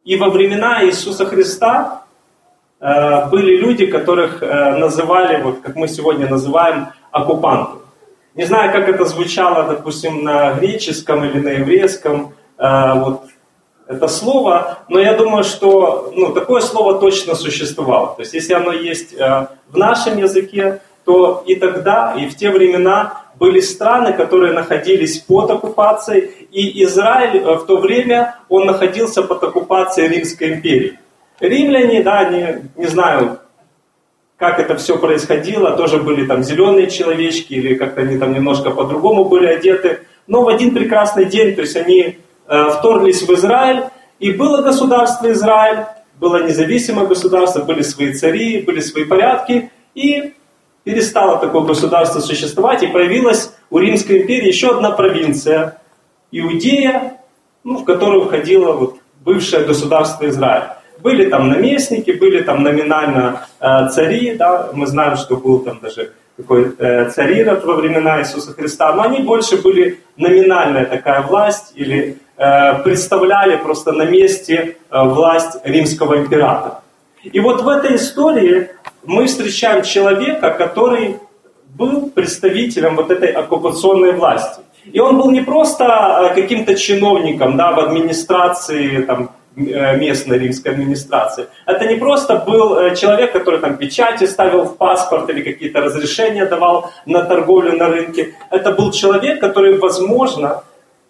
И во времена Иисуса Христа были люди, которых называли, вот как мы сегодня называем, оккупанты. Не знаю, как это звучало, допустим, на греческом или на еврейском, вот это слово, но я думаю, что такое слово точно существовало. То есть, если оно есть в нашем языке, то и тогда, и в те времена были страны, которые находились под оккупацией, и Израиль в то время, он находился под оккупацией Римской империи. Римляне, да, они, не знаю, как это все происходило, тоже были там зеленые человечки, или как-то они там немножко по-другому были одеты. Но в один прекрасный день, то есть они вторглись в Израиль, и было государство Израиль, было независимое государство, были свои цари, были свои порядки, и перестало такое государство существовать, и появилась у Римской империи еще одна провинция, Иудея, в которую входило вот бывшее государство Израиль. Были там наместники, были там номинально цари, да, мы знаем, что был там даже такой царь Ирод во времена Иисуса Христа, но они больше были номинальная такая власть, или представляли просто на месте власть римского императора. И вот в этой истории мы встречаем человека, который был представителем вот этой оккупационной власти. И он был не просто каким-то чиновником, да, в администрации, там, местной римской администрации. Это не просто был человек, который там печати ставил в паспорт или какие-то разрешения давал на торговлю на рынке. Это был человек, который, возможно,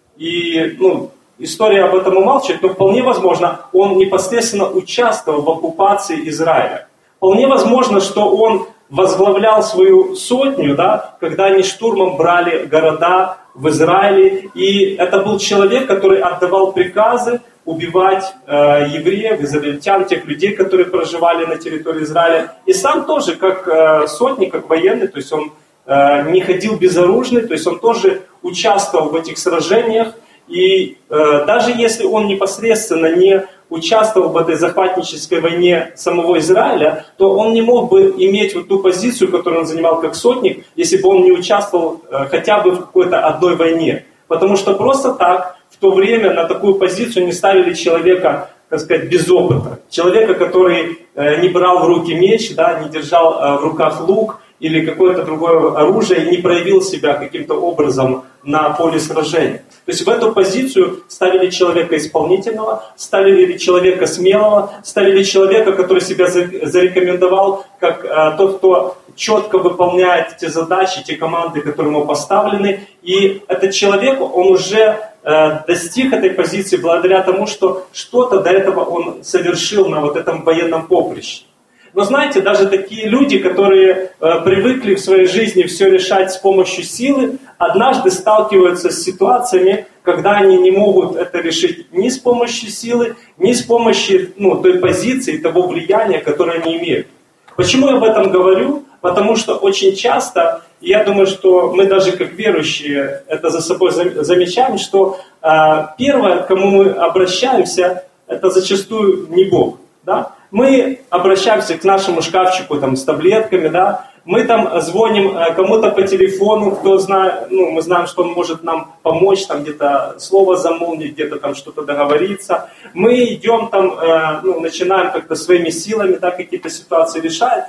и история об этом умалчивает, но вполне возможно, он непосредственно участвовал в оккупации Израиля. Вполне возможно, что он возглавлял свою сотню, да, когда они штурмом брали города в Израиле. И это был человек, который отдавал приказы убивать евреев, израильтян, тех людей, которые проживали на территории Израиля. И сам тоже, как сотник, как военный, то есть он не ходил безоружный, то есть он тоже участвовал в этих сражениях. И даже если он непосредственно не участвовал в этой захватнической войне самого Израиля, то он не мог бы иметь вот ту позицию, которую он занимал как сотник, если бы он не участвовал хотя бы в какой-то одной войне. Потому что просто так в то время на такую позицию не ставили человека, так сказать, без опыта. Человека, который не брал в руки меч, да, не держал в руках лук или какое-то другое оружие, и не проявил себя каким-то образом на поле сражения. То есть в эту позицию ставили человека исполнительного, ставили человека смелого, ставили человека, который себя зарекомендовал как тот, кто четко выполняет те задачи, те команды, которые ему поставлены. И этот человек, он уже достиг этой позиции благодаря тому, что что-то до этого он совершил на вот этом военном поприще. Но знаете, даже такие люди, которые привыкли в своей жизни все решать с помощью силы, однажды сталкиваются с ситуациями, когда они не могут это решить ни с помощью силы, ни с помощью той позиции, того влияния, которое они имеют. Почему я об этом говорю? Потому что очень часто, я думаю, что мы даже как верующие это за собой замечаем, что первое, к кому мы обращаемся, это зачастую не Бог. Да? Мы обращаемся к нашему шкафчику там, с таблетками, да? Мы там звоним кому-то по телефону, кто знает, мы знаем, что он может нам помочь, там где-то слово замолвить, где-то там что-то договориться. Мы идем там, начинаем как-то своими силами, да, какие-то ситуации решать.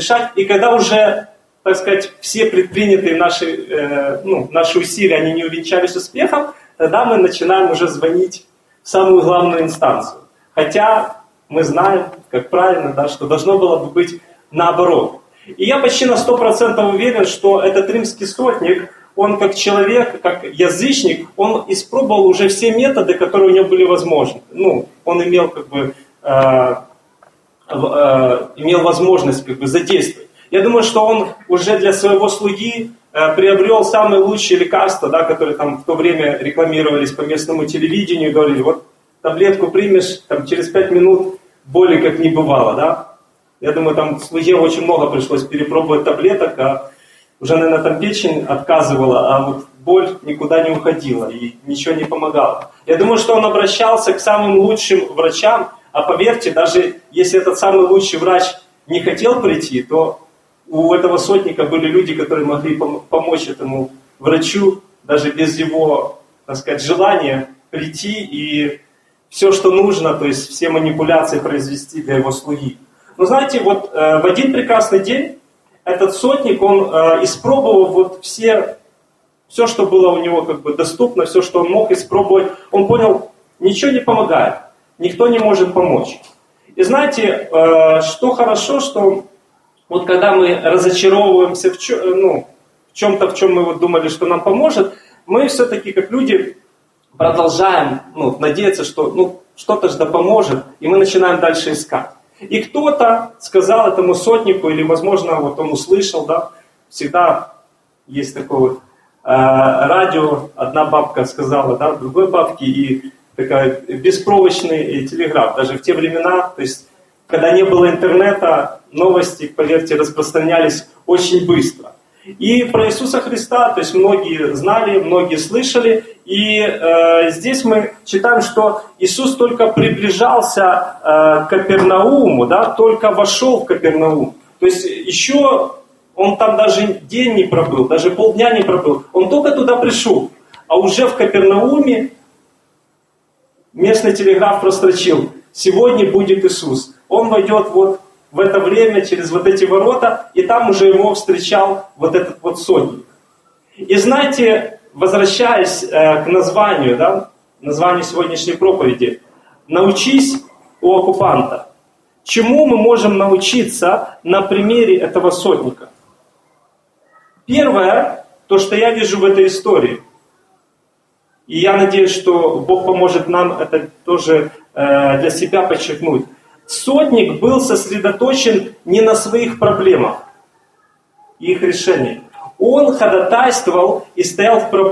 И когда уже, так сказать, все предпринятые наши усилия, они не увенчались успехом, тогда мы начинаем уже звонить в самую главную инстанцию. Хотя мы знаем, как правильно, да, что должно было бы быть наоборот. И я почти на 100% уверен, что этот римский сотник, он как человек, как язычник, он испробовал уже все методы, которые у него были возможны. Он имел имел возможность задействовать. Я думаю, что он уже для своего слуги приобрел самые лучшие лекарства, да, которые там в то время рекламировались по местному телевидению, говорили, вот таблетку примешь, там, через 5 минут боли как не бывало, да. Я думаю, там слуге очень много пришлось перепробовать таблеток, а уже, наверное, там печень отказывала, а вот боль никуда не уходила и ничего не помогало. Я думаю, что он обращался к самым лучшим врачам, а поверьте, даже если этот самый лучший врач не хотел прийти, то у этого сотника были люди, которые могли помочь этому врачу даже без его, так сказать, желания прийти и все, что нужно, то есть все манипуляции произвести для его слуги. Но знаете, вот в один прекрасный день этот сотник, он испробовал вот все, что было у него как бы доступно, все, что он мог испробовать, он понял, ничего не помогает, никто не может помочь. И знаете, что хорошо, что вот когда мы разочаровываемся в чем-то, в чем мы вот думали, что нам поможет, мы все-таки как люди продолжаем надеяться, что что-то же да поможет, и мы начинаем дальше искать. И кто-то сказал этому сотнику, или, возможно, вот он услышал, да, всегда есть такое вот радио, одна бабка сказала, да, другой бабке, и такая беспроводный телеграф. Даже в те времена, то есть, когда не было интернета, новости, поверьте, распространялись очень быстро. И про Иисуса Христа, то есть многие знали, многие слышали. И здесь мы читаем, что Иисус только приближался к Капернауму, да, только вошел в Капернаум. То есть еще он там даже день не пробыл, даже полдня не пробыл. Он только туда пришел. А уже в Капернауме местный телеграф прострочил: сегодня будет Иисус. Он войдет вот в это время через вот эти ворота, и там уже его встречал вот этот вот сотник. И знаете, возвращаясь к названию, да, названию сегодняшней проповеди, научись у оккупанта. Чему мы можем научиться на примере этого сотника? Первое, то, что я вижу в этой истории, и я надеюсь, что Бог поможет нам это тоже для себя подчеркнуть. Сотник был сосредоточен не на своих проблемах и их решении. Он ходатайствовал и стоял в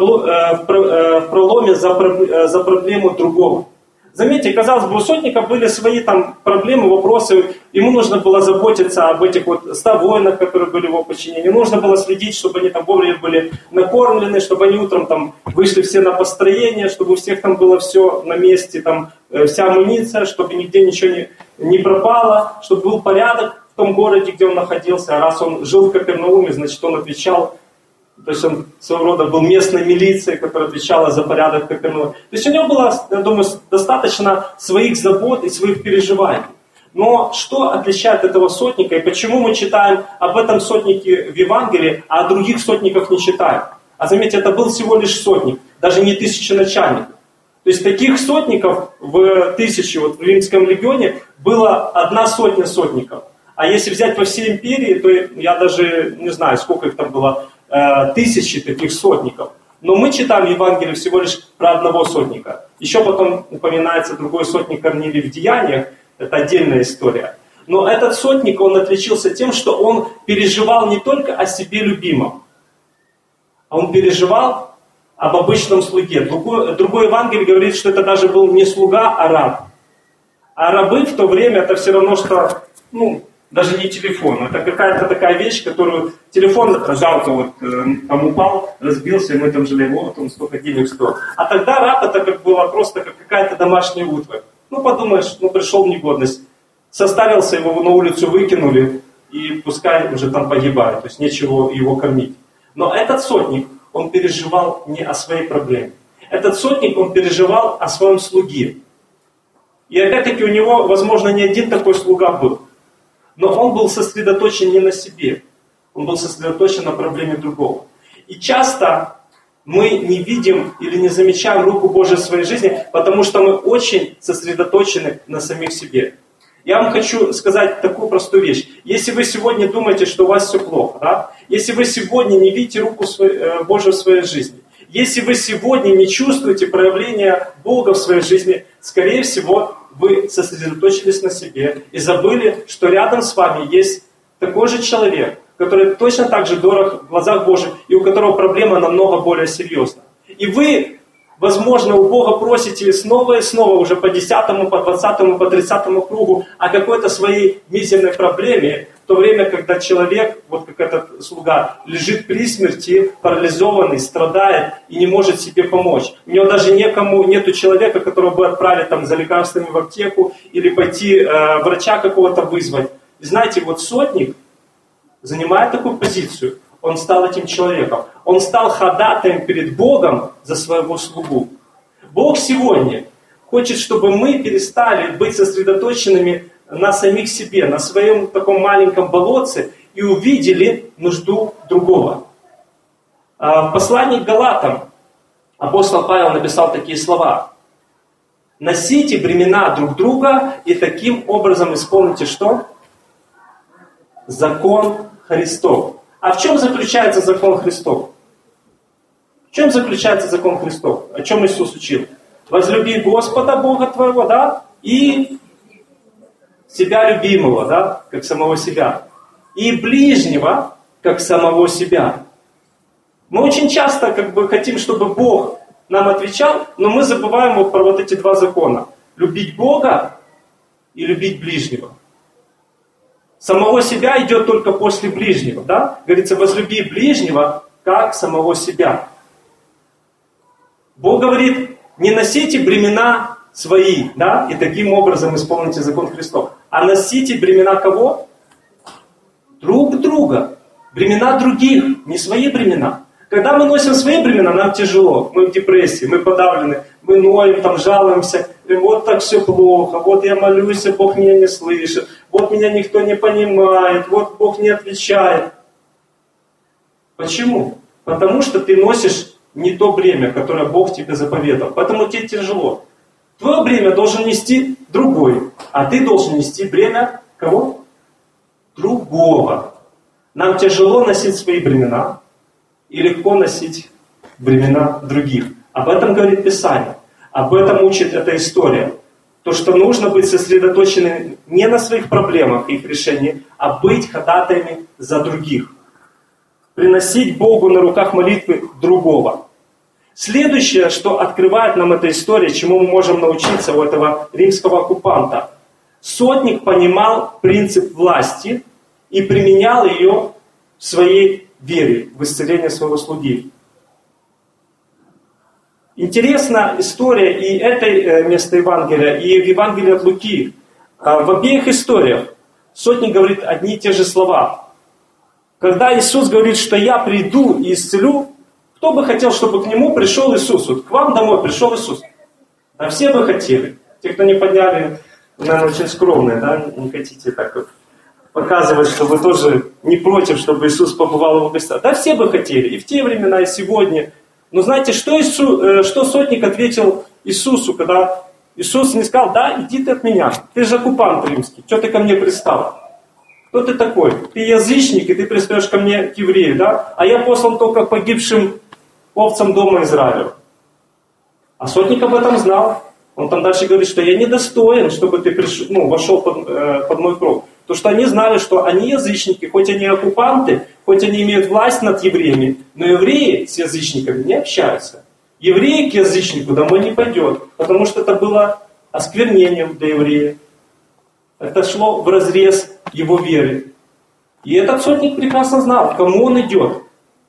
проломе за проблему другого. Заметьте, казалось бы, у сотника были свои там проблемы, вопросы. Ему нужно было заботиться об этих вот 100 воинах, которые были в его подчинении. Нужно было следить, чтобы они там вовремя были накормлены, чтобы они утром там вышли все на построение, чтобы у всех там было все на месте, там вся амуниция, чтобы нигде ничего не пропало, чтобы был порядок в том городе, где он находился. А раз он жил в Капернауме, значит, он отвечал. То есть он своего рода был местной милицией, которая отвечала за порядок в Капернауме. То есть у него было, я думаю, достаточно своих забот и своих переживаний. Но что отличает этого сотника, и почему мы читаем об этом сотнике в Евангелии, а о других сотниках не читаем? А заметьте, это был всего лишь сотник, даже не тысяченачальник. То есть таких сотников в 1000, вот в Римском легионе, было 100 сотников. А если взять по всей империи, то я даже не знаю, сколько их там было, 1000 таких сотников. Но мы читаем в Евангелии всего лишь про 1 сотника. Еще потом упоминается другой сотник Корнилий в Деяниях. Это отдельная история. Но этот сотник, он отличился тем, что он переживал не только о себе любимом, а он переживал об обычном слуге. Другой Евангелие говорит, что это даже был не слуга, а раб. А рабы в то время это все равно, что даже не телефон. Это какая-то такая вещь, которую телефон жалко, вот там упал, разбился, и мы там жалеем, вот он столько денег стоил. А тогда раб это как было просто как какая-то домашняя утварь. Подумаешь, пришел в негодность. Состарился, его на улицу выкинули, и пускай уже там погибает, то есть нечего его кормить. Но этот сотник, он переживал не о своей проблеме. Этот сотник, он переживал о своем слуге. И опять-таки у него, возможно, не один такой слуга был. Но он был сосредоточен не на себе. Он был сосредоточен на проблеме другого. И часто мы не видим или не замечаем руку Божию в своей жизни, потому что мы очень сосредоточены на самих себе. Я вам хочу сказать такую простую вещь. Если вы сегодня думаете, что у вас все плохо, да? Если вы сегодня не видите руку Божию в своей жизни, если вы сегодня не чувствуете проявления Бога в своей жизни, скорее всего, вы сосредоточились на себе и забыли, что рядом с вами есть такой же человек, который точно так же дорог в глазах Божьих, и у которого проблема намного более серьезна. И вы, возможно, у Бога просите снова и снова, уже по 10-му, по 20-му, по 30-му кругу, о какой-то своей мизерной проблеме, в то время, когда человек, вот как этот слуга, лежит при смерти, парализованный, страдает и не может себе помочь. У него даже нету человека, которого бы отправить там, за лекарствами в аптеку или пойти врача какого-то вызвать. И знаете, вот сотник, занимая такую позицию, он стал этим человеком. Он стал ходатаем перед Богом за своего слугу. Бог сегодня, хочет, чтобы мы перестали быть сосредоточенными на самих себе, на своем таком маленьком болотце и увидели нужду другого. В послании к Галатам апостол Павел написал такие слова. Носите бремена друг друга и таким образом исполните что? Закон Христов. А в чем заключается закон Христов? В чем заключается закон Христов? О чем Иисус учил? Возлюби Господа Бога твоего, да? И себя любимого, да? Как самого себя. И ближнего, как самого себя. Мы очень часто хотим, чтобы Бог нам отвечал, но мы забываем про вот эти два закона. Любить Бога и любить ближнего. Самого себя идет только после ближнего, да? Говорится, возлюби ближнего, как самого себя. Бог говорит, не носите бремена свои, да? И таким образом исполните закон Христов. А носите бремена кого? Друг друга. Бремена других, не свои бремена. Когда мы носим свои бремена, нам тяжело. Мы в депрессии, мы подавлены, мы ноем, там жалуемся. Вот так все плохо, вот я молюсь, а Бог меня не слышит. Вот меня никто не понимает, вот Бог не отвечает. Почему? Потому что ты носишь не то бремя, которое Бог тебе заповедал. Поэтому тебе тяжело. Твое бремя должен нести другой, а ты должен нести бремя кого? Другого. Нам тяжело носить свои бремена и легко носить бремена других. Об этом говорит Писание. Об этом учит эта история. То, что нужно быть сосредоточенным не на своих проблемах и их решении, а быть ходатаями за других. Приносить Богу на руках молитвы другого. Следующее, что открывает нам эта история, чему мы можем научиться у этого римского оккупанта. Сотник понимал принцип власти и применял ее в своей вере, в исцеление своего слуги. Интересна история и этой места Евангелия, и в Евангелии от Луки. В обеих историях сотник говорит одни и те же слова. Когда Иисус говорит, что я приду и исцелю, кто бы хотел, чтобы к нему пришел Иисус? Вот к вам домой пришел Иисус. А все бы хотели. Те, кто не подняли, наверное, очень скромные, да, не хотите так вот показывать, что вы тоже не против, чтобы Иисус побывал в его гостях. Да, все бы хотели, и в те времена, и сегодня. Но знаете, что сотник ответил Иисусу, когда Иисус не сказал, да, иди ты от меня, ты же оккупант римский, что ты ко мне пристал? Кто ты такой? Ты язычник, и ты пристаешь ко мне, к еврею, да? А я послан только погибшим овцам дома Израиля. А сотник об этом знал. Он там дальше говорит, что я недостоин, чтобы ты вошел под мой кров. То, что они знали, что они язычники, хоть они оккупанты, хоть они имеют власть над евреями, но евреи с язычниками не общаются. Еврей к язычнику домой не пойдет, потому что это было осквернением для еврея. Это шло вразрез его веры. И этот сотник прекрасно знал, к кому он идет.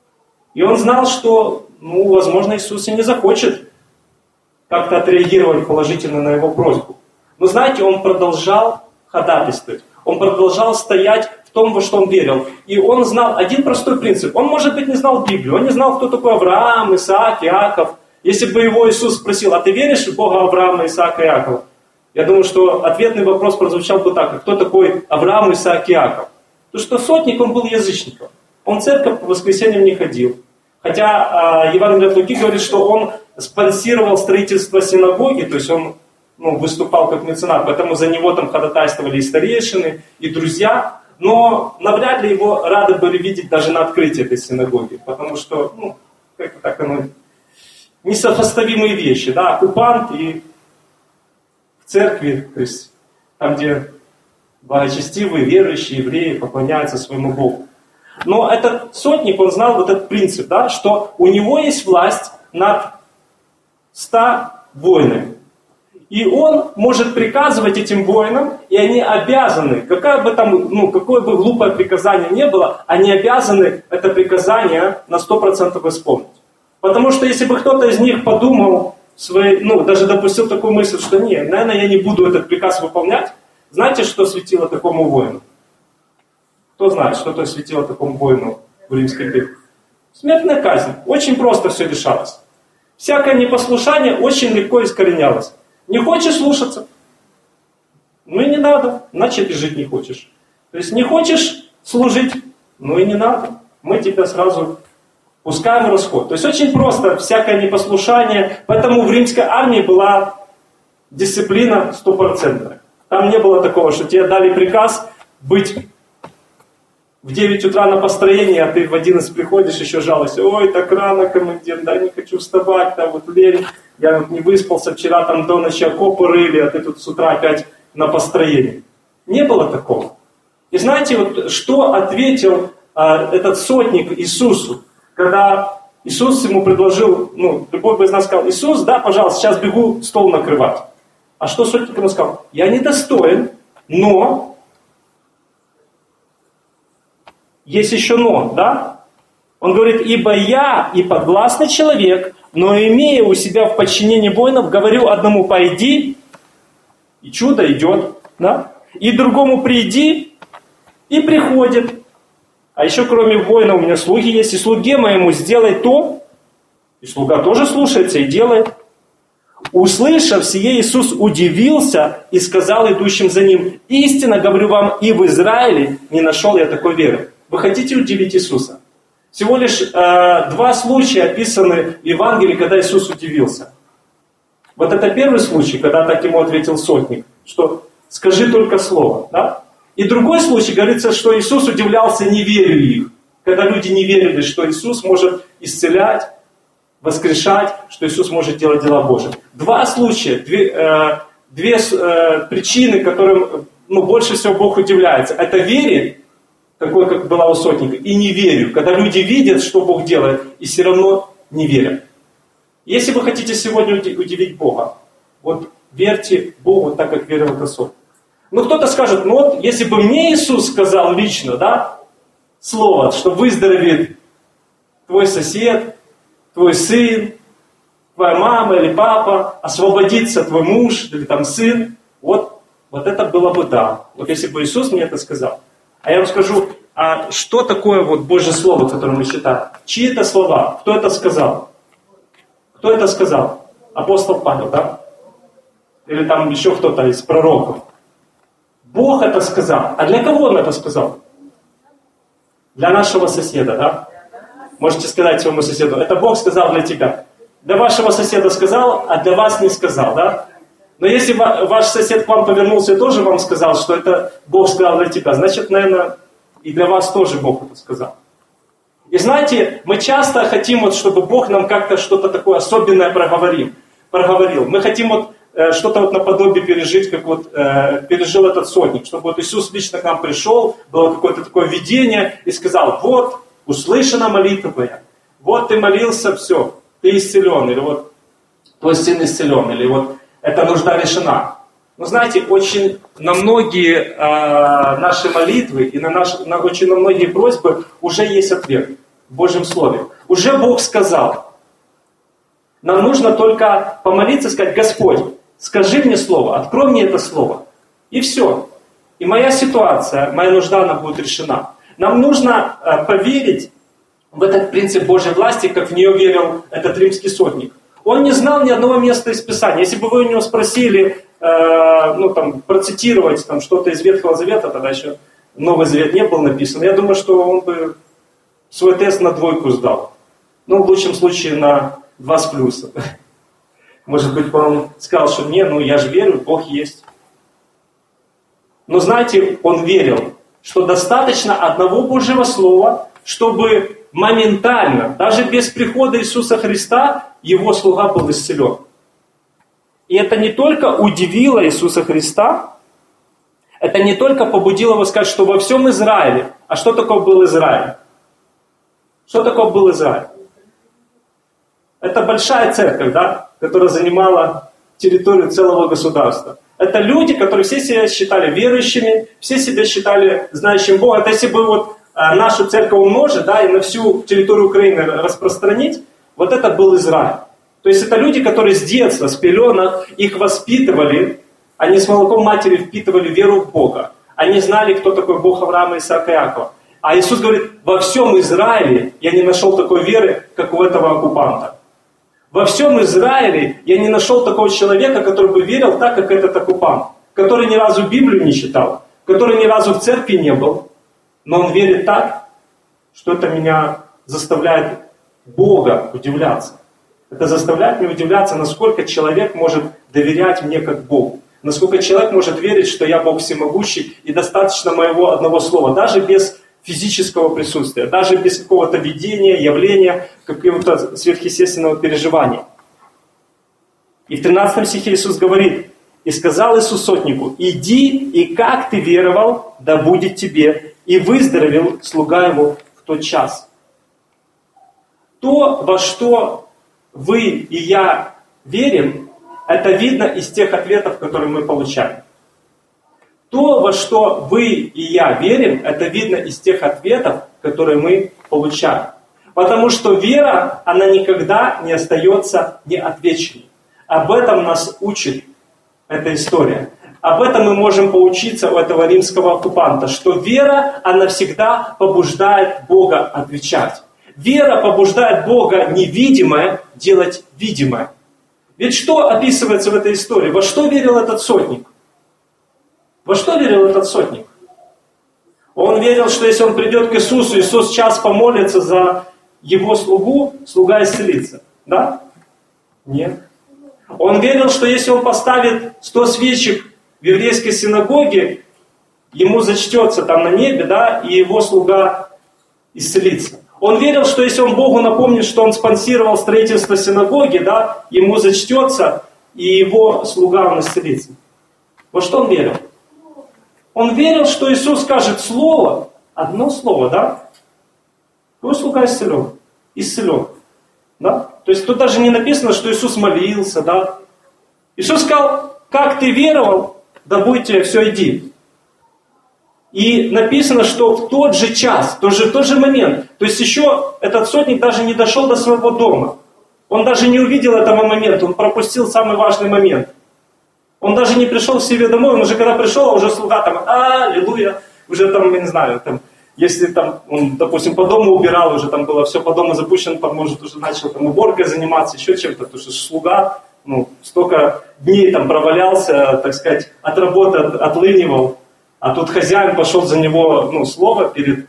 И он знал, что, возможно, Иисус и не захочет как-то отреагировать положительно на его просьбу. Но знаете, он продолжал ходатайствовать. Он продолжал стоять в том, во что он верил. И он знал один простой принцип. Он, может быть, не знал Библию. Он не знал, кто такой Авраам, Исаак, Иаков. Если бы его Иисус спросил, а ты веришь в Бога Авраама, Исаака и Иакова? Я думаю, что ответный вопрос прозвучал бы так. А кто такой Авраам, Исаак и Иаков? Потому что сотник, он был язычником. Он в церковь по воскресеньям не ходил. Хотя Евангелие от Луки говорит, что он спонсировал строительство синагоги, то есть он выступал как меценат, поэтому за него там ходатайствовали и старейшины, и друзья, но навряд ли его рады были видеть даже на открытии этой синагоги, потому что, как-то так оно, несопоставимые вещи, да, оккупант и в церкви, то есть там, где благочестивые, верующие евреи поклоняются своему Богу. Но этот сотник, он знал вот этот принцип, да, что у него есть власть над 100 воинами. И он может приказывать этим воинам, и они обязаны, какое бы глупое приказание ни было, они обязаны это приказание на 100% исполнить. Потому что если бы кто-то из них подумал, даже допустил такую мысль, что нет, наверное, я не буду этот приказ выполнять, знаете, что светило такому воину? Кто знает, что светило такому воину в римской битве? Смертная казнь. Очень просто все решалось. Всякое непослушание очень легко искоренялось. Не хочешь слушаться? Ну и не надо, значит и жить не хочешь. То есть не хочешь служить? Ну и не надо. Мы тебя сразу пускаем в расход. То есть очень просто, всякое непослушание. Поэтому в римской армии была дисциплина 100%. Там не было такого, что тебе дали приказ быть в 9 утра на построении, а ты в 11 приходишь, еще жалуешься: ой, так рано, командир, да, не хочу вставать, да, вот лень, я вот не выспался, вчера там до ночи окопы рыли, а ты тут с утра опять на построении. Не было такого. И знаете, вот что ответил этот сотник Иисусу, когда Иисус ему предложил, любой бы из нас сказал: Иисус, да, пожалуйста, сейчас бегу стол накрывать. А что сотник ему сказал? Я недостоин, но... Есть еще но, да? Он говорит: ибо я и подвластный человек, но имея у себя в подчинении воинов, говорю одному: пойди, и чудо идет, да? И другому: приди, и приходит. А еще кроме воина у меня слуги есть, и слуге моему сделай то, и слуга тоже слушается и делает. Услышав сие, Иисус удивился и сказал идущим за ним: истинно говорю вам, и в Израиле не нашел я такой веры. Вы хотите удивить Иисуса? Всего лишь 2 случая описаны в Евангелии, когда Иисус удивился. Вот это первый случай, когда так ему ответил сотник, что скажи только слово. Да? И другой случай говорится, что Иисус удивлялся неверию их. Когда люди не верили, что Иисус может исцелять, воскрешать, что Иисус может делать дела Божьи. 2 случая, две причины, которым больше всего Бог удивляется. Это вере, такой, как была у сотника, и неверию. Когда люди видят, что Бог делает, и все равно не верят. Если вы хотите сегодня удивить Бога, вот верьте Богу так, как верил этот сотник. Кто-то скажет: если бы мне Иисус сказал лично, да, слово, что выздоровеет твой сосед, твой сын, твоя мама или папа, освободится твой муж или там сын, вот это было бы да. Вот если бы Иисус мне это сказал. А я вам скажу, а что такое вот Божье Слово, которое мы читаем? Чьи это слова? Кто это сказал? Кто это сказал? Апостол Павел, да? Или там еще кто-то из пророков? Бог это сказал. А для кого Он это сказал? Для нашего соседа, да? Можете сказать своему соседу: это Бог сказал для тебя. Для вашего соседа сказал, а для вас не сказал, да? Но если ваш сосед к вам повернулся и тоже вам сказал, что это Бог сказал для тебя, значит, наверное, и для вас тоже Бог это сказал. И знаете, мы часто хотим, чтобы Бог нам как-то что-то такое особенное проговорил. Мы хотим что-то наподобие пережить, как пережил этот сотник. Чтобы Иисус лично к нам пришел, было какое-то такое видение и сказал: вот, услышана молитва твоя. Вот ты молился, все, ты исцелен. Или вот твой сын исцелен. Или вот эта нужда решена. Но знаете, очень на многие наши молитвы и очень на многие просьбы уже есть ответ в Божьем Слове. Уже Бог сказал. Нам нужно только помолиться и сказать: Господь, скажи мне слово, открой мне это слово. И все. И моя ситуация, моя нужда, она будет решена. Нам нужно поверить в этот принцип Божьей власти, как в нее верил этот римский сотник. Он не знал ни одного места из Писания. Если бы вы у него спросили, процитировать что-то из Ветхого Завета, тогда еще Новый Завет не был написан, я думаю, что он бы свой тест на 2 сдал. В лучшем случае на 2 с плюсом. Может быть, он сказал, что я же верю, Бог есть. Но знаете, он верил, что достаточно одного Божьего Слова, чтобы моментально, даже без прихода Иисуса Христа, его слуга был исцелен. И это не только удивило Иисуса Христа, это не только побудило его сказать, что во всем Израиле. А что такое был Израиль? Что такое был Израиль? Это большая церковь, да, которая занимала территорию целого государства. Это люди, которые все себя считали верующими, все себя считали знающим Бога. Это если бы нашу церковь умножить, да, и на всю территорию Украины распространить, вот это был Израиль. То есть это люди, которые с детства, с пеленок, их воспитывали, они с молоком матери впитывали веру в Бога. Они знали, кто такой Бог Авраама, Исаака и Иакова. А Иисус говорит: во всем Израиле я не нашел такой веры, как у этого оккупанта. Во всем Израиле я не нашел такого человека, который бы верил так, как этот оккупант, который ни разу Библию не читал, который ни разу в церкви не был, но он верит так, что это меня заставляет Бога удивляться. Это заставляет меня удивляться, насколько человек может доверять мне как Богу. Насколько человек может верить, что я Бог всемогущий, и достаточно моего одного слова, даже без физического присутствия, даже без какого-то видения, явления, какого-то сверхъестественного переживания. И в 13 стихе Иисус говорит: «И сказал Иисус сотнику: иди, и как ты веровал, да будет тебе, и выздоровел слуга его в тот час». То, во что вы и я верим, это видно из тех ответов, которые мы получаем. То, во что вы и я верим, это видно из тех ответов, которые мы получаем. Потому что вера, она никогда не остается неотвеченной. Об этом нас учит эта история. Об этом мы можем поучиться у этого римского оккупанта, что вера, она всегда побуждает Бога отвечать. Вера побуждает Бога невидимое делать видимое. Ведь что описывается в этой истории? Во что верил этот сотник? Во что верил этот сотник? Он верил, что если он придет к Иисусу, Иисус час помолится за его слугу, слуга исцелится. Да? Нет. Он верил, что если он поставит 100 свечек в еврейской синагоге, ему зачтется там на небе, да, и его слуга исцелится. Он верил, что если он Богу напомнит, что он спонсировал строительство синагоги, да, ему зачтется, и его слуга он исцелится. Во что он верил? Он верил, что Иисус скажет слово, одно слово, да? Его слуга исцелен. Исцелен. Да? То есть тут даже не написано, что Иисус молился, да? Иисус сказал: как ты веровал, да будет тебе, все, иди. И написано, что в тот же час, в тот же момент, то есть еще этот сотник даже не дошел до своего дома. Он даже не увидел этого момента, он пропустил самый важный момент. Он даже не пришел к себе домой, он уже когда пришел, уже слуга там, аллилуйя, уже там, я не знаю, там, если там он, допустим, по дому убирал, уже там было все по дому запущено, там, может, уже начал там уборкой заниматься, еще чем-то, потому что слуга, столько дней там провалялся, так сказать, от работы отлынивал. А тут хозяин пошел за него, слово перед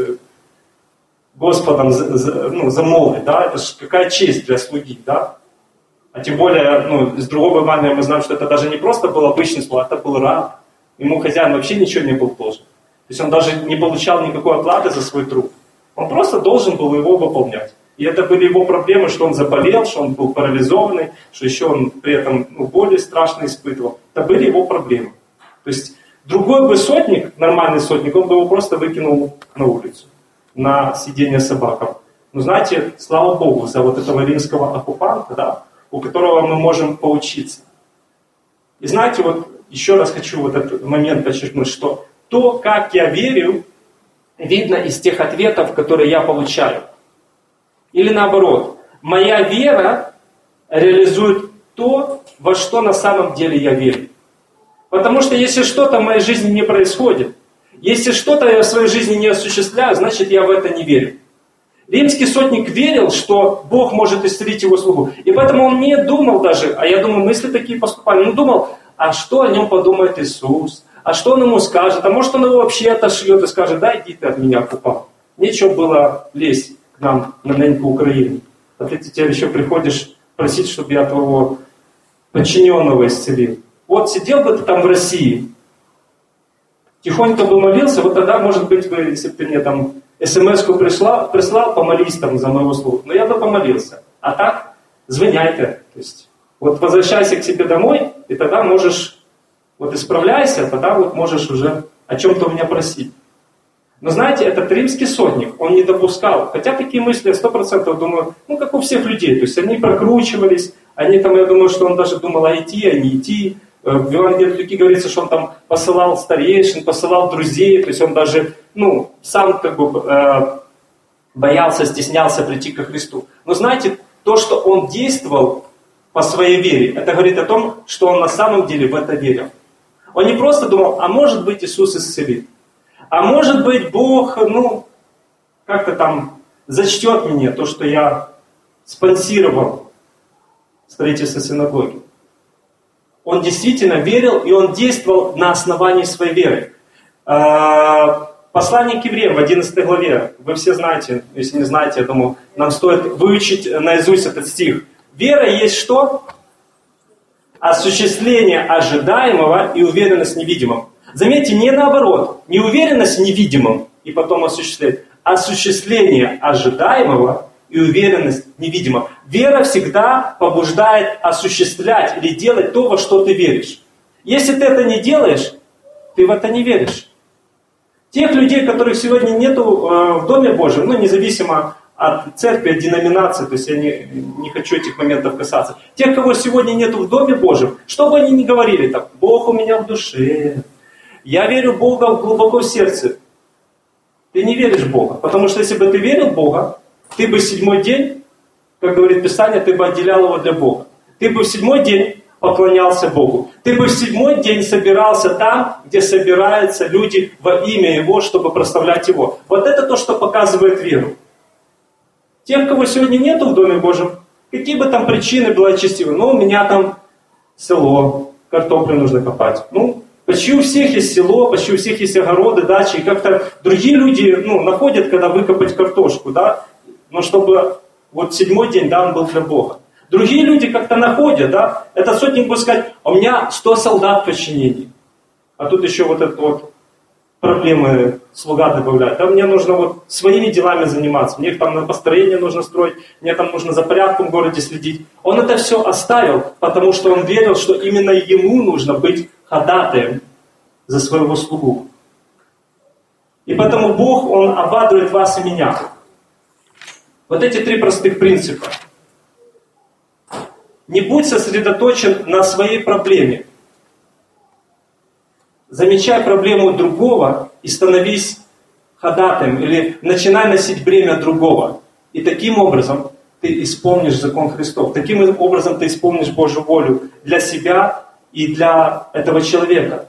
Господом замолвить, да, это же какая честь для слуги, да. А тем более, с другого внимания мы знаем, что это даже не просто был обычный слуга, это был раб. Ему хозяин вообще ничего не был должен. То есть он даже не получал никакой оплаты за свой труд. Он просто должен был его выполнять. И это были его проблемы, что он заболел, что он был парализованный, что еще он при этом боли страшно испытывал. Это были его проблемы. То есть другой бы сотник, нормальный сотник, он бы его просто выкинул на улицу, на сиденье собакам. Но знаете, слава Богу за вот этого римского оккупанта, да, у которого мы можем поучиться. И знаете, вот еще раз хочу вот этот момент подчеркнуть, что то, как я верю, видно из тех ответов, которые я получаю. Или наоборот, моя вера реализует то, во что на самом деле я верю. Потому что если что-то в моей жизни не происходит, если что-то я в своей жизни не осуществляю, значит я в это не верю. Римский сотник верил, что Бог может исцелить его слугу. И поэтому он не думал даже, а я думаю, мысли такие поступали, он думал, а что о нем подумает Иисус? А что он ему скажет? А может он его вообще отошьет и скажет: да, иди ты от меня, оккупант. Нечего было лезть к нам на неньку Украину. А ты теперь еще приходишь просить, чтобы я твоего подчиненного исцелил. Вот сидел бы ты там в России, тихонько бы молился, вот тогда, может быть, бы, если бы ты мне там смс-ку прислал, помолись там за моего слугу. Но я бы помолился. А так, звоняйте. То есть, вот возвращайся к себе домой, и тогда можешь, вот исправляйся, тогда вот можешь уже о чем-то у меня просить. Но знаете, этот римский сотник, он не допускал, хотя такие мысли 100% думаю, как у всех людей, то есть они прокручивались, они там, я думаю, что он даже думал, а идти, а не идти. В Евангелии от Луки говорится, что он там посылал старейшин, посылал друзей, то есть он даже, сам боялся, стеснялся прийти ко Христу. Но знаете, то, что он действовал по своей вере, это говорит о том, что он на самом деле в это верил. Он не просто думал, а может быть Иисус исцелит, а может быть Бог, как-то там зачтет мне то, что я спонсировал строительства синагоги. Он действительно верил, и он действовал на основании своей веры. Послание к евреям в 11 главе, вы все знаете, если не знаете, я думаю, нам стоит выучить наизусть этот стих. Вера есть что? Осуществление ожидаемого и уверенность в невидимом. Заметьте, не наоборот, не уверенность в невидимом и потом осуществление, осуществление ожидаемого и уверенность в невидимом. Вера всегда побуждает осуществлять или делать то, во что ты веришь. Если ты это не делаешь, ты в это не веришь. Тех людей, которых сегодня нету в Доме Божьем, независимо от церкви, от деноминации, то есть я не хочу этих моментов касаться. Тех, кого сегодня нету в Доме Божьем, что бы они ни говорили, там, Бог у меня в душе, я верю в Бога глубоко в сердце. Ты не веришь в Бога, потому что если бы ты верил в Бога, ты бы в 7-й день, как говорит Писание, ты бы отделял его для Бога. Ты бы в 7-й день поклонялся Богу. Ты бы в 7-й день собирался там, где собираются люди во имя Его, чтобы прославлять Его. Вот это то, что показывает веру. Тех, кого сегодня нету в Доме Божьем, какие бы там причины благочестивы, у меня там село, картофель нужно копать. Почти у всех есть село, почти у всех есть огороды, дачи, и как-то другие люди находят, когда выкопать картошку, да, но чтобы вот 7-й день, да, он был для Бога. Другие люди как-то находят, да, этот сотник будет сказать, у меня 100 солдат в подчинении, а тут еще вот это вот проблемы слуга добавлять. Да, мне нужно своими делами заниматься. Мне там на построение нужно строить, мне там нужно за порядком в городе следить. Он это все оставил, потому что он верил, что именно ему нужно быть ходатаем за своего слугу. И потому Бог, Он обрадует вас и меня. Вот эти 3 простых принципа. Не будь сосредоточен на своей проблеме. Замечай проблему другого и становись ходатаем, или начинай носить бремя другого. И таким образом ты исполнишь закон Христов. Таким образом ты исполнишь Божью волю для себя и для этого человека.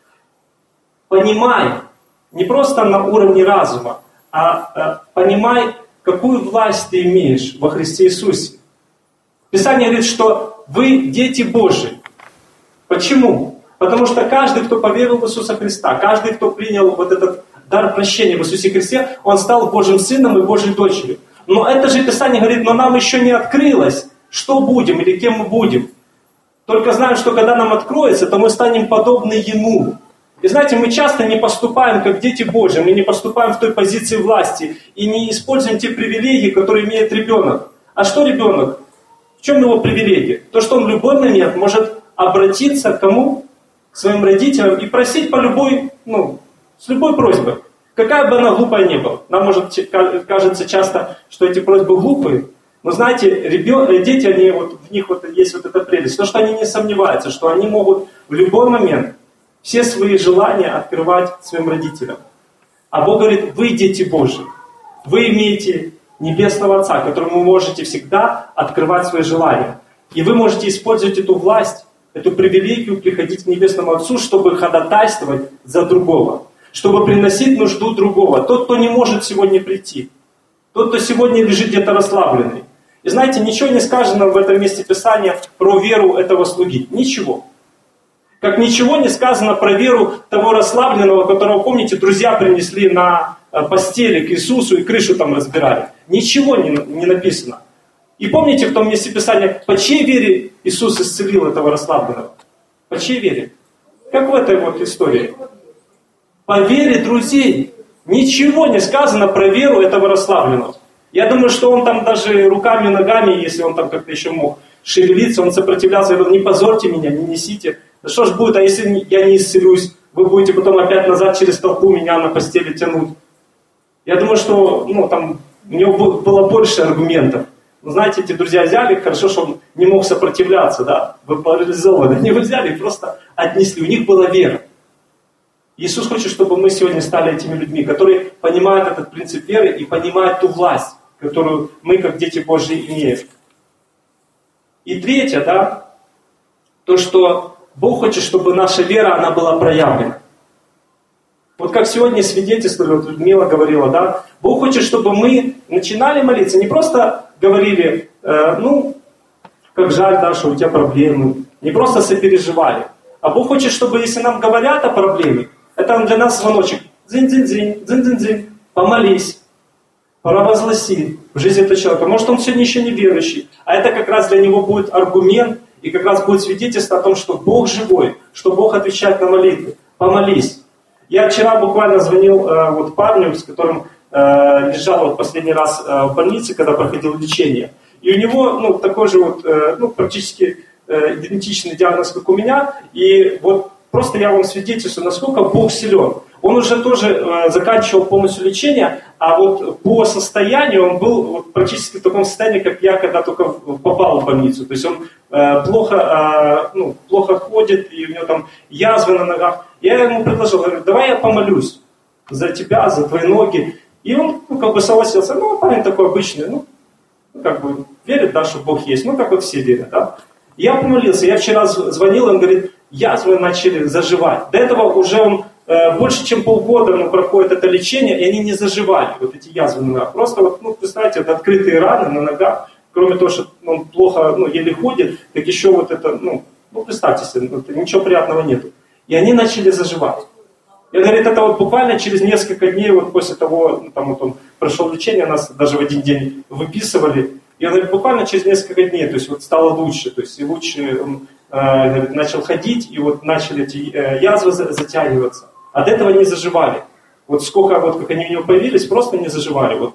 Понимай, не просто на уровне разума, а понимай, какую власть ты имеешь во Христе Иисусе. Писание говорит, что вы дети Божьи. Почему? Потому что каждый, кто поверил в Иисуса Христа, каждый, кто принял вот этот дар прощения в Иисусе Христе, он стал Божьим сыном и Божьей дочерью. Но это же Писание говорит, но нам еще не открылось, что будем или кем мы будем. Только знаем, что когда нам откроется, то мы станем подобны Ему. И знаете, мы часто не поступаем как дети Божьи, мы не поступаем в той позиции власти и не используем те привилегии, которые имеет ребенок. А что ребенок? В чем его привилегия? То, что он в любой момент может обратиться к кому? К своим родителям и просить по любой, с любой просьбой. Какая бы она глупая ни была. Нам может кажется часто, что эти просьбы глупые. Но знаете, дети, они в них есть вот эта прелесть. То, что они не сомневаются, что они могут в любой момент все свои желания открывать своим родителям. А Бог говорит, вы дети Божьи. Вы имеете Небесного Отца, которому вы можете всегда открывать свои желания. И вы можете использовать эту власть, эту привилегию приходить к Небесному Отцу, чтобы ходатайствовать за другого. Чтобы приносить нужду другого. Тот, кто не может сегодня прийти. Тот, кто сегодня лежит где-то расслабленный. И знаете, ничего не сказано в этом месте Писания про веру этого слуги. Ничего. Как ничего не сказано про веру того расслабленного, которого, помните, друзья принесли на постели к Иисусу и крышу там разбирали. Ничего не написано. И помните в том месте Писания, по чьей вере Иисус исцелил этого расслабленного? По чьей вере? Как в этой истории. По вере друзей. Ничего не сказано про веру этого расслабленного. Я думаю, что он там даже руками и ногами, если он там как-то еще мог шевелиться, он сопротивлялся, говорил, не позорьте меня, не несите. Да что ж будет, а если я не исцелюсь, вы будете потом опять назад через толпу меня на постели тянуть. Я думаю, что там у него было больше аргументов. Но знаете, эти друзья взяли, хорошо, что он не мог сопротивляться, да, вы парализованы. Они его взяли и просто отнесли. У них была вера. Иисус хочет, чтобы мы сегодня стали этими людьми, которые понимают этот принцип веры и понимают ту власть, которую мы, как дети Божьи, имеем. И третье, да, то, что Бог хочет, чтобы наша вера, она была проявлена. Вот как сегодня свидетельствовали, вот Людмила говорила, да, Бог хочет, чтобы мы начинали молиться, не просто говорили, в как жаль, да, что у тебя проблемы. Не просто сопереживали. А Бог хочет, чтобы если нам говорят о проблеме, это для нас звоночек. Дзинь-дзинь-дзинь, дзинь-дзинь-дзинь. Помолись, провозгласи в жизнь этого человека. Может, он сегодня еще не верующий, а это как раз для него будет аргумент и как раз будет свидетельство о том, что Бог живой, что Бог отвечает на молитвы. Помолись. Я вчера буквально звонил парню, с которым лежал последний раз в больнице, когда проходил лечение. И у него такой же практически идентичный диагноз, как у меня. И вот просто я вам свидетельствую, насколько Бог силен. Он уже тоже заканчивал полностью лечение, а вот по состоянию он был практически в таком состоянии, как я, когда только попал в больницу. То есть он плохо ходит, и у него там язвы на ногах. Я ему предложил, говорю, давай я помолюсь за тебя, за твои ноги. И он согласился. Парень такой обычный, верит, да, что Бог есть. Как вот все верят, да. Я помолился, я вчера звонил, он говорит, язвы начали заживать. До этого уже он больше, чем полгода проходит это лечение, и они не заживали, вот эти язвы на ногах. Просто, представьте, вот открытые раны на ногах, кроме того, что он плохо, еле ходит, так еще вот это, представьте себе, ничего приятного нету. И они начали заживать. И он говорит, это буквально через несколько дней, после того, он прошел лечение, нас даже в один день выписывали, и он говорит, буквально через несколько дней, то есть стало лучше, то есть и лучше он начал ходить, и начали эти язвы затягиваться. От этого не заживали. Сколько, как они у него появились, просто не заживали.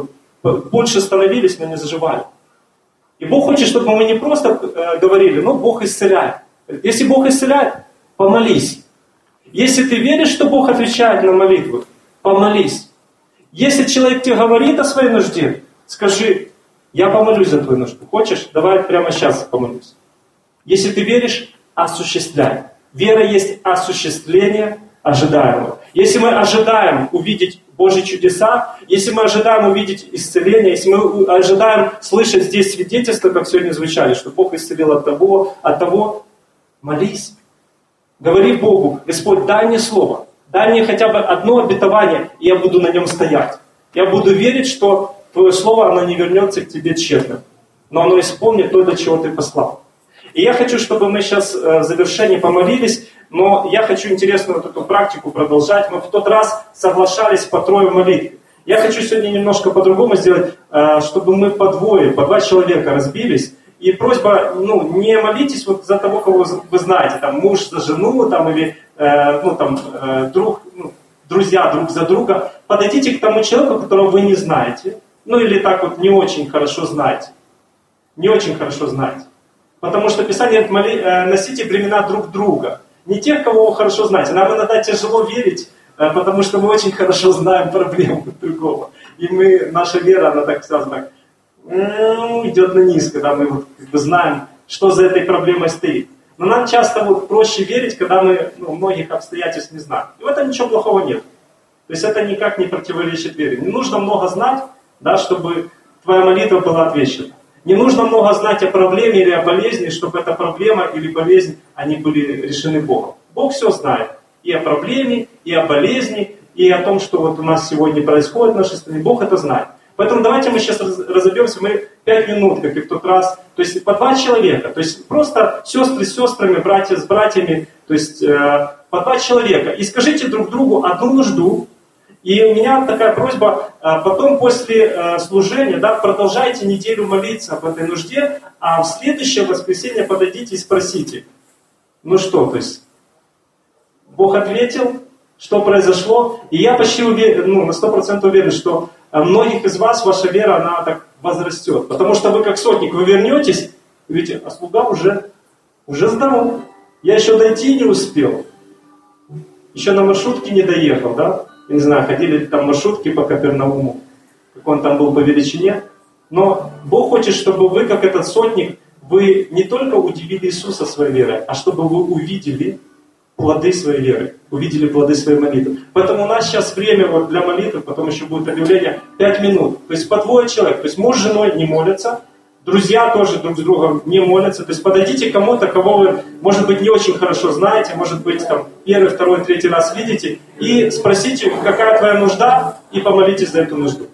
Больше становились, но не заживали. И Бог хочет, чтобы мы не просто говорили, Бог исцеляет. Если Бог исцеляет, помолись. Если ты веришь, что Бог отвечает на молитву, помолись. Если человек тебе говорит о своей нужде, скажи, я помолюсь за твою нужду. Хочешь? Давай прямо сейчас помолюсь. Если ты веришь, осуществляй. Вера есть осуществление ожидаемого. Если мы ожидаем увидеть Божьи чудеса, если мы ожидаем увидеть исцеление, если мы ожидаем слышать здесь свидетельства, как сегодня звучали, что Бог исцелил от того, молись. Говори Богу, Господь, дай мне слово, дай мне хотя бы одно обетование, и я буду на нем стоять. Я буду верить, что Твое слово, оно не вернется к тебе тщетно, но оно исполнит то, для чего Ты послал. И я хочу, чтобы мы сейчас в завершении помолились, но я хочу интересную эту практику продолжать. Мы в тот раз соглашались по трое молитв. Я хочу сегодня немножко по-другому сделать, чтобы мы по два человека разбились. И просьба, не молитесь за того, кого вы знаете, муж за жену, или друзья друг за друга. Подойдите к тому человеку, которого вы не знаете, или так не очень хорошо знаете. Не очень хорошо знаете. Потому что Писание говорит, носите бремена друг друга. Не тех, кого вы хорошо знаете. Нам иногда тяжело верить, потому что мы очень хорошо знаем проблему другого. И наша вера, она так сразу идет на низ, когда мы знаем, что за этой проблемой стоит. Но нам часто проще верить, когда мы многих обстоятельств не знаем. И в этом ничего плохого нет. То есть это никак не противоречит вере. Не нужно много знать, чтобы твоя молитва была отвечена. Не нужно много знать о проблеме или о болезни, чтобы эта проблема или болезнь, они были решены Богом. Бог все знает. И о проблеме, и о болезни, и о том, что у нас сегодня происходит в нашей стране. Бог это знает. Поэтому давайте мы сейчас разобьемся, мы 5 минут, как и в тот раз, то есть по 2 человека, то есть просто сестры с сестрами, братья с братьями, то есть по 2 человека. И скажите друг другу одну нужду. И у меня такая просьба, потом после служения, продолжайте неделю молиться об этой нужде, а в следующее воскресенье подойдите и спросите, то есть Бог ответил, что произошло, и я почти уверен, на 100% уверен, что многих из вас ваша вера, она так возрастет. Потому что вы как сотник, вы вернетесь, видите, а слуга уже здоров. Я еще дойти не успел. Еще на маршрутке не доехал, да? Я не знаю, ходили ли там маршрутки по Капернауму, как он там был по величине. Но Бог хочет, чтобы вы, как этот сотник, вы не только удивили Иисуса своей верой, а чтобы вы увидели плоды своей веры, увидели плоды своей молитвы. Поэтому у нас сейчас время для молитвы, потом еще будет объявление, 5 минут. То есть по 2 человек. То есть муж с женой не молятся, друзья тоже друг с другом не молятся. То есть подойдите к кому-то, кого вы, может быть, не очень хорошо знаете, может быть, первый, второй, третий раз видите, и спросите, какая твоя нужда, и помолитесь за эту нужду.